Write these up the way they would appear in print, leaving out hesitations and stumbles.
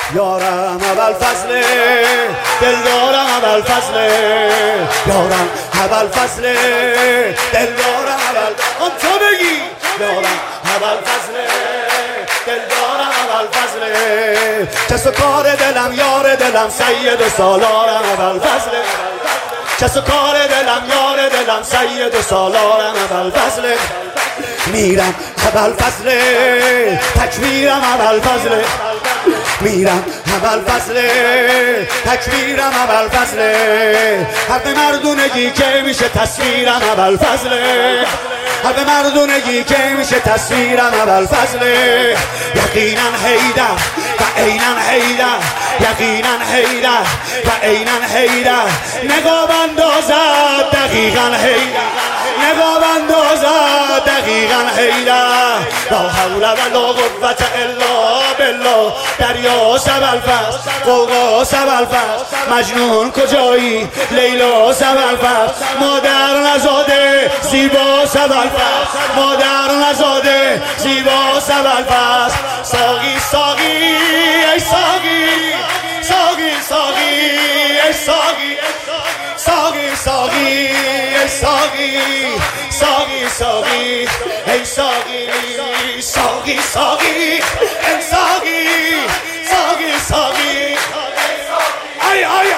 یارم ابوالفضل دلدارم ابوالفضل یارم ابوالفضل دلدارم آن تو بگی یارم ابوالفضل دلدارم ابوالفضل کس و کار دلم یار دلم سید و سالارم ابوالفضل کس و کار دلم یار دلم سید و سالارم ابوالفضل میرم ابوالفضل تکبیرم ابوالفضل میرم ابوالفضل تکبیرم ابوالفضل حق مردونگی که میشه تصویرم ابوالفضل حق مردونگی که میشه تصویرم ابوالفضل یقینا حیدر و عینا حیدر یقینا حیدر و عینا حیدر نقاب اندازد دقیقا حیدر نقاب اندازد دقیقا حیدر لا حول ولا قوة الا بالله دریاست ابوالفضل غوغاست ابوالفضل مجنون کجایی لیلاست ابوالفضل مادر نزاده زیباست ابوالفضل مادر نزاده زیباست ابوالفضل ساقی ساقی ای ساقی ساقی ساقی ای ساقی ساقی ساقی ای ساقی ساقی ساقی ای ساقی ساقی ساقی ای ساقی ساقی ساقی ای ای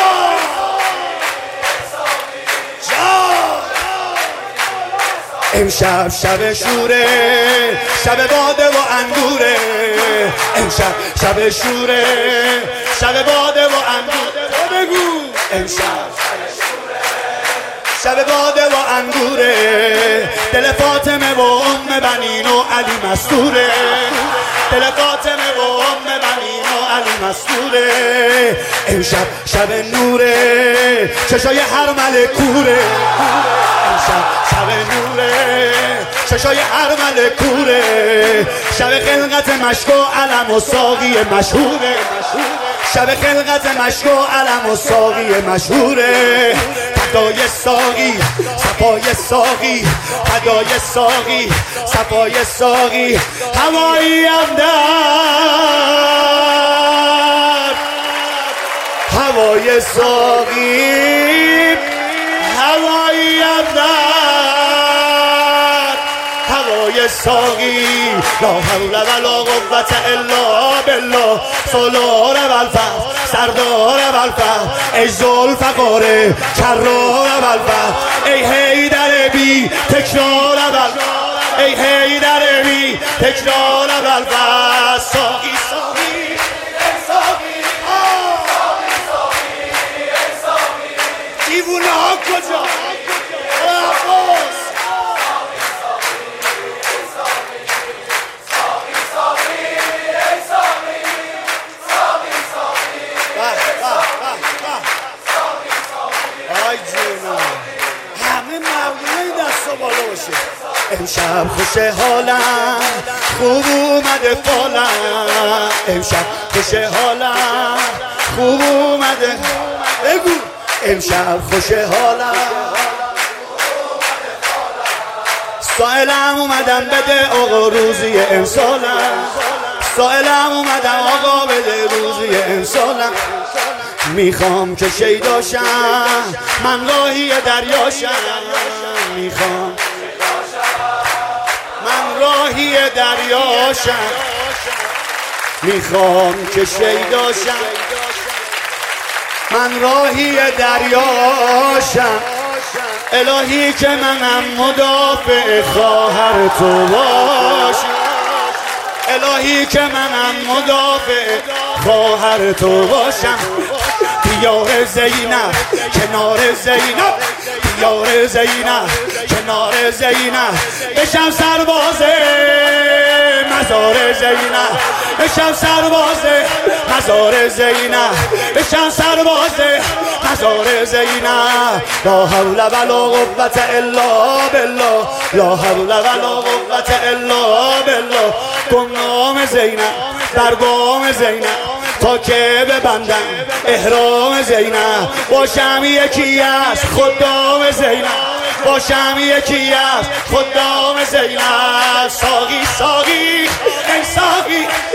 امشب شب شوره شب باده و انگوره امشب شب شوره شب باده و انگوره بگو امشب شب باده و انگوره دل فاطمه و ام بنین و علی مستوره دل فاطمه و ام بنین و علی مستوره امشب شب نوره چشای هر ملک کوره امشب شب نوره چشای هر ملک کوره شب خلقت مشک و علم و ساقی مشهوره شب خلقت مشک و علم و ساقی مشهوره فدای ساقی صفای ساقی فدای ساقی صفای ساقی هوایی هم در هوای ساقی هوایی هم در هوای ساقی لا حول ولا قوة الا بالله سالار ابوالفضل سردار ابوالفضل ای ذوالفقار کرار ابوالفضل ای حیدر بی تکرار ابوالفضل ای حیدر بی تکرار ابوالفضل ساقی ساقی ای ساقی ساقی ساقی ای ساقی دیوونه ها کجا امشب خوش حالم خوب اومده فالم امشب خوش حالم خوب اومده بگو امشب خوش حالم سائلم اومدم بده آقا روزی امسالم سائلم اومدم آقا بده روزی امسالم میخوام که شیداشم من راهی دریاشم میخوام من راهی دریاشم میخوام که شیداشم من راهی دریاشم الهی که منم مدافع خواهر تو باشم الهی که منم مدافع خواهر تو باشم دیار زینب کنار زینب دیار زینب کنار زینب بشم سربازه مزار زینب بشم سربازه مزار زینب بشم سربازه مزار زینب لا حول ولا قوة الا بالله لا حول ولا قوة الا بالله گمنام زینب برگام زینب تا که ببندم احرام زینب باشم یکی از خدام زینب باشم یکی از خدام زینب ساقی ساقی ای ساقی